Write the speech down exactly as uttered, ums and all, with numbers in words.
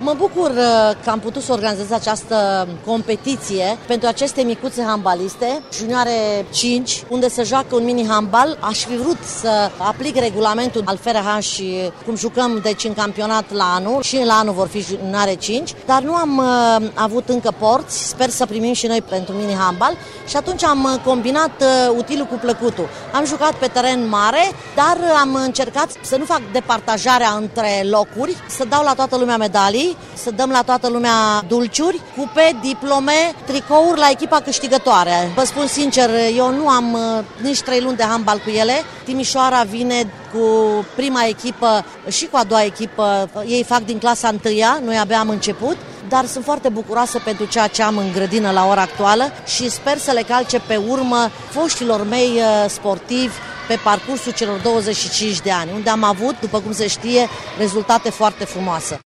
Mă bucur că am putut să organizez această competiție pentru aceste micuțe handbaliste, junioare cinci, unde se joacă un mini-handbal. Aș fi vrut să aplic regulamentul al F R H și cum jucăm deci în campionat la anul și la anul vor fi junioare cinci, dar nu am uh, avut încă porți, sper să primim și noi pentru mini-handbal și atunci am combinat uh, utilul cu plăcutul. Am jucat pe teren mare, dar am încercat să nu fac departajarea între locuri, să dau la toată lumea medalii, să dăm la toată lumea dulciuri, cupe, diplome, tricouri la echipa câștigătoare. Vă spun sincer, eu nu am uh, nici trei luni de handbal cu ele. Timișoara vine cu prima echipă și cu a doua echipă. Ei fac din clasa întâia, noi abia am început, dar sunt foarte bucuroasă pentru ceea ce am în grădină la ora actuală și sper să le calce pe urmă foștilor mei uh, sportivi pe parcursul celor douăzeci și cinci de ani, unde am avut, după cum se știe, rezultate foarte frumoase.